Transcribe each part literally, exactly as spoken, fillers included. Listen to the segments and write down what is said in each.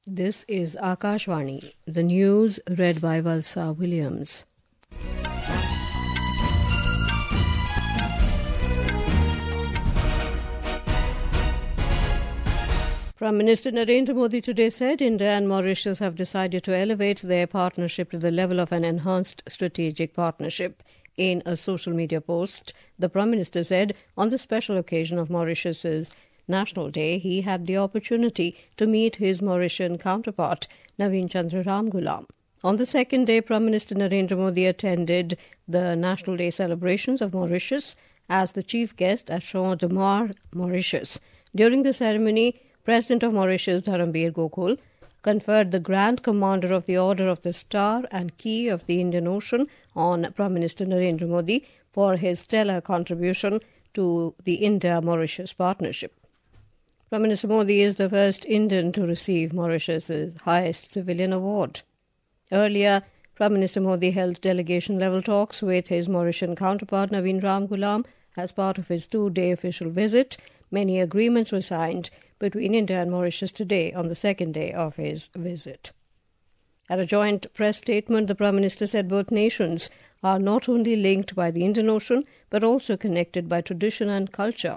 This is Akashvani, the news read by Valsa Williams. Prime Minister Narendra Modi today said India and Mauritius have decided to elevate their partnership to the level of an enhanced strategic partnership. In a social media post, the Prime Minister said on the special occasion of Mauritius's National Day, he had the opportunity to meet his Mauritian counterpart, Naveen Chandra Ramgoolam. On the second day, Prime Minister Narendra Modi attended the National Day celebrations of Mauritius as the chief guest at Champ de Mars, Mauritius. During the ceremony, President of Mauritius, Dharambir Gokul, conferred the Grand Commander of the Order of the Star and Key of the Indian Ocean on Prime Minister Narendra Modi for his stellar contribution to the India-Mauritius partnership. Prime Minister Modi is the first Indian to receive Mauritius's highest civilian award. Earlier, Prime Minister Modi held delegation-level talks with his Mauritian counterpart Naveen Ramgoolam as part of his two-day official visit. Many agreements were signed between India and Mauritius today on the second day of his visit. At a joint press statement, the Prime Minister said both nations are not only linked by the Indian Ocean but also connected by tradition and culture.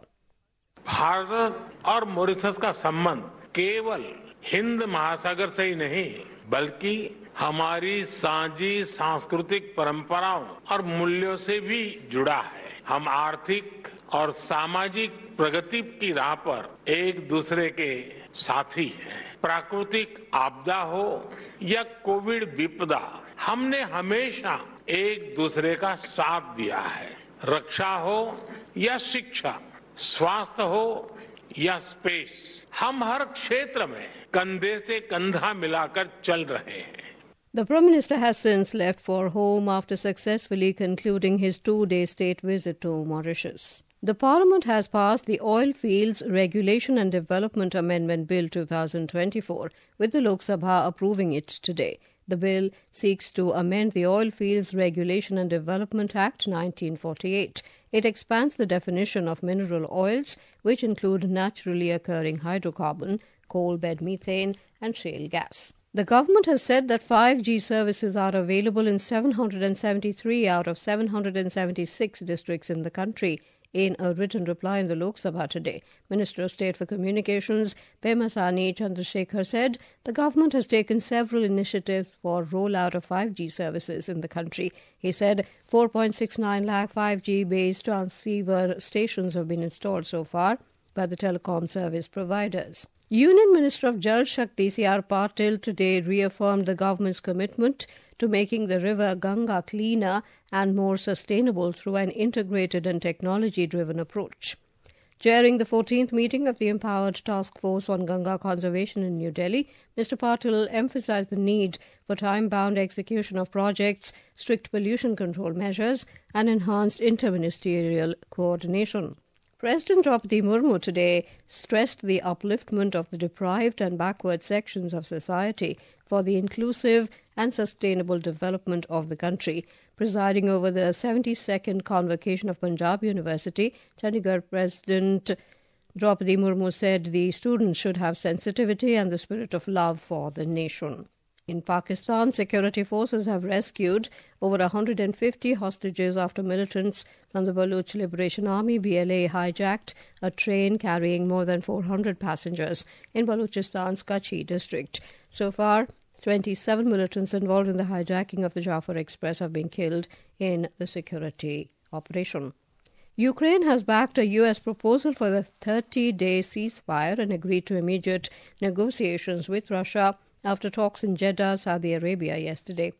Bharat और Mauritius का संबंध केवल हिंद महासागर से ही नहीं बल्कि हमारी साझी सांस्कृतिक परंपराओं और मूल्यों से भी जुड़ा है। हम आर्थिक और सामाजिक प्रगति की राह पर एक दूसरे के साथी हैं। प्राकृतिक आपदा हो या कोविड विपदा, हमने हमेशा एक दूसरे का साथ दिया है। रक्षा हो या शिक्षा, स्वास्थ्य हो या स्पेस, हम हर क्षेत्र में कंधे से कंधा मिलाकर चल रहे हैं। The Prime Minister has since left for home after successfully concluding his two-day state visit to Mauritius. The Parliament has passed the Oil Fields Regulation and Development Amendment Bill twenty twenty-four, with the Lok Sabha approving it today. The bill seeks to amend the Oil Fields Regulation and Development Act nineteen forty-eight. It expands the definition of mineral oils, which include naturally occurring hydrocarbon, coal bed methane, and shale gas. The government has said that five G services are available in seven hundred seventy-three out of seven hundred seventy-six districts in the country. In a written reply in the Lok Sabha today, Minister of State for Communications Pemasani Chandrasekhar said the government has taken several initiatives for rollout of five G services in the country. He said four point six nine lakh five G-based transceiver stations have been installed so far by the telecom service providers. Union Minister of Jal Shakti C R Patil today reaffirmed the government's commitment to making the river Ganga cleaner and more sustainable through an integrated and technology-driven approach. Chairing the fourteenth meeting of the Empowered Task Force on Ganga Conservation in New Delhi, Mister Patil emphasized the need for time-bound execution of projects, strict pollution control measures, and enhanced interministerial coordination. President Draupadi Murmu today stressed the upliftment of the deprived and backward sections of society for the inclusive and sustainable development of the country. Presiding over the seventy-second convocation of Punjab University, Chandigarh President Draupadi Murmu said the students should have sensitivity and the spirit of love for the nation. In Pakistan, security forces have rescued over one hundred fifty hostages after militants from the Baloch Liberation Army B L A hijacked a train carrying more than four hundred passengers in Balochistan's Kachhi district. So far, twenty-seven militants involved in the hijacking of the Jafar Express have been killed in the security operation. Ukraine has backed a U S proposal for the thirty-day ceasefire and agreed to immediate negotiations with Russia after talks in Jeddah, Saudi Arabia yesterday.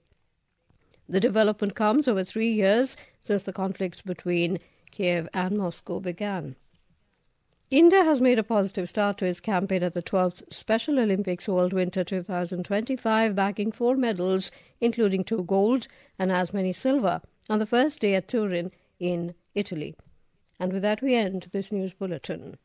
The development comes over three years since the conflicts between Kiev and Moscow began. India has made a positive start to its campaign at the twelfth Special Olympics World Winter twenty twenty-five, bagging four medals, including two gold and as many silver, on the first day at Turin in Italy. And with that we end this news bulletin.